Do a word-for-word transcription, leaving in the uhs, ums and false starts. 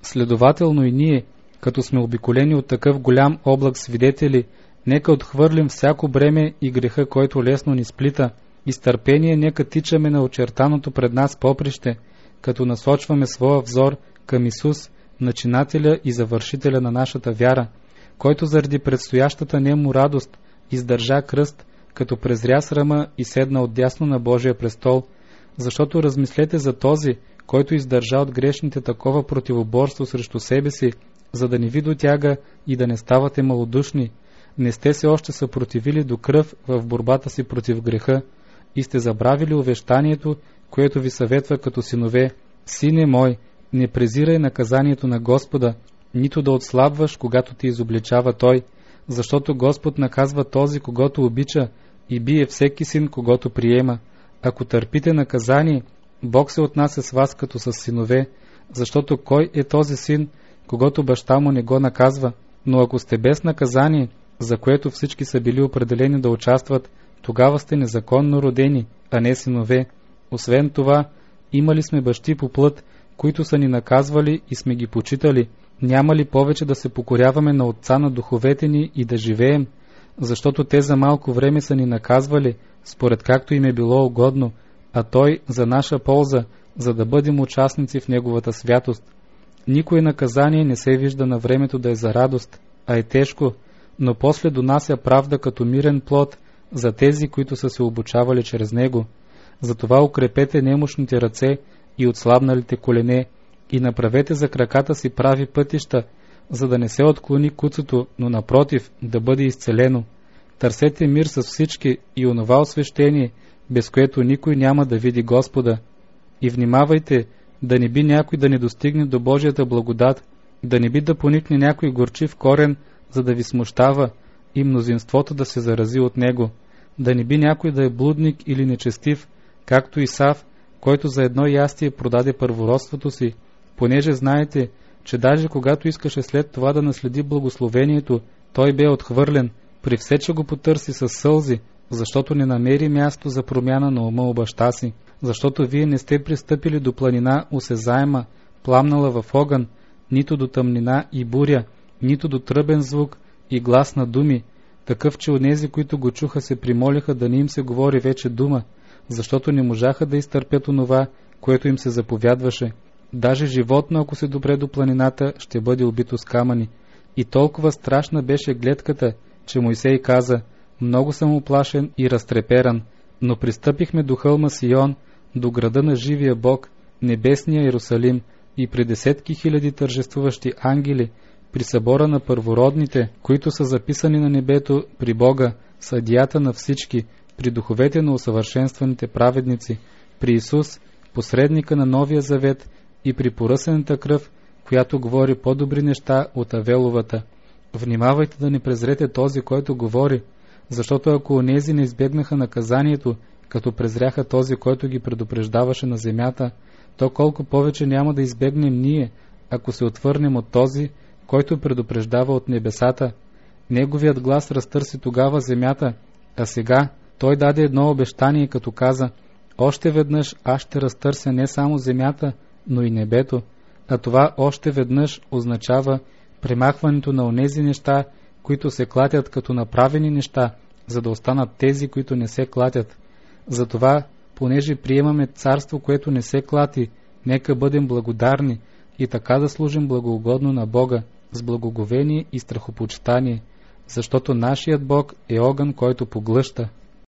Следователно и ние, като сме обиколени от такъв голям облак свидетели, нека отхвърлим всяко бреме и греха, който лесно ни сплита, и с търпение нека тичаме на очертаното пред нас поприще, като насочваме своя взор към Исус, начинателя и завършителя на нашата вяра, който заради предстоящата нему радост издържа кръст, като презря срама и седна отдясно на Божия престол, защото размислете за този, който издържа от грешните такова противоборство срещу себе си, за да не ви дотяга и да не ставате малодушни. Не сте се още съпротивили до кръв в борбата си против греха и сте забравили увещанието, което ви съветва като синове: Сине мой, не презирай наказанието на Господа, нито да отслабваш, когато ти изобличава Той, защото Господ наказва този, когото обича, и бие всеки син, когото приема. Ако търпите наказание, Бог се отнася с вас като с синове, защото кой е този син, когато баща му не го наказва? Но ако сте без наказание, за което всички са били определени да участват, тогава сте незаконно родени, а не синове. Освен това, имали сме бащи по плът, които са ни наказвали и сме ги почитали. Няма ли повече да се покоряваме на Отца на духовете ни и да живеем, защото те за малко време са ни наказвали, според както им е било угодно, а Той за наша полза, за да бъдем участници в Неговата святост. Никое наказание не се вижда на времето да е за радост, а е тежко, но после донася правда като мирен плод за тези, които са се обучавали чрез него. Затова укрепете немощните ръце и отслабналите колене и направете за краката си прави пътища, за да не се отклони куцото, но напротив, да бъде изцелено. Търсете мир с всички и онова освещение, без което никой няма да види Господа. И внимавайте, да не би някой да не достигне до Божията благодат, да не би да поникне някой горчив корен, за да ви смущава и мнозинството да се зарази от него, да не би някой да е блудник или нечестив, както Исав, който за едно ястие продаде първородството си, понеже знаете, че даже когато искаше след това да наследи благословението, той бе отхвърлен, при все, че го потърси със сълзи, защото не намери място за промяна на ума у баща си, защото вие не сте пристъпили до планина осезаема, пламнала в огън, нито до тъмнина и буря, нито до тръбен звук и глас на думи, такъв, че онези, които го чуха, се примолиха да не им се говори вече дума, защото не можаха да изтърпят онова, което им се заповядваше. Даже животно, ако се допре до планината, ще бъде убито с камъни. И толкова страшна беше гледката, че Мойсей каза: много съм уплашен и разтреперан, но пристъпихме до хълма Сион, до града на живия Бог, небесния Иерусалим, и при десетки хиляди тържествуващи ангели, при събора на първородните, които са записани на небето, при Бога, съдията на всички, при духовете на усъвършенстваните праведници, при Исус, посредника на Новия завет, и при поръсената кръв, която говори по-добри неща от Авеловата. Внимавайте да не презрете този, който говори, защото ако онези не избегнаха наказанието, като презряха този, който ги предупреждаваше на земята, то колко повече няма да избегнем ние, ако се отвърнем от този, който предупреждава от небесата. Неговият глас разтърси тогава земята, а сега той даде едно обещание, като каза: още веднъж аз ще разтърся не само земята, но и небето. А това още веднъж означава премахването на онези неща, които се клатят като направени неща, за да останат тези, които не се клатят. Затова, понеже приемаме царство, което не се клати, нека бъдем благодарни и така да служим благоугодно на Бога, с благоговение и страхопочитание, защото нашият Бог е огън, който поглъща.